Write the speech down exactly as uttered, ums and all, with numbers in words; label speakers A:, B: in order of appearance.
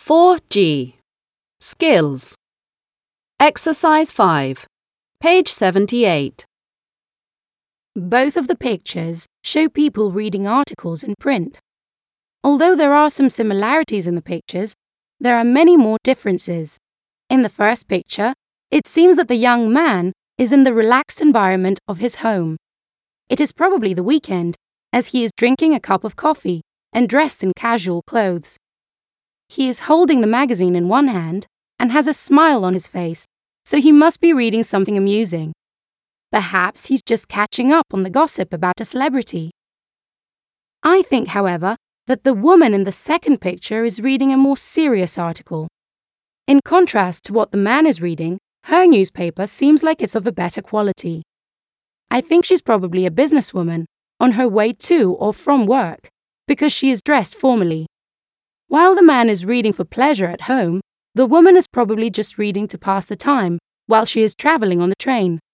A: four G. Skills. Exercise five, page seventy-eight.
B: Both of the pictures show people reading articles in print. Although there are some similarities in the pictures, there are many more differences. In the first picture, it seems that the young man is in the relaxed environment of his home. It is probably the weekend, as he is drinking a cup of coffee and dressed in casual clothes. He is holding the magazine in one hand and has a smile on his face, so he must be reading something amusing. Perhaps he's just catching up on the gossip about a celebrity. I think, however, that the woman in the second picture is reading a more serious article. In contrast to what the man is reading, her newspaper seems like it's of a better quality. I think she's probably a businesswoman on her way to or from work, because she is dressed formally. While the man is reading for pleasure at home, the woman is probably just reading to pass the time while she is traveling on the train.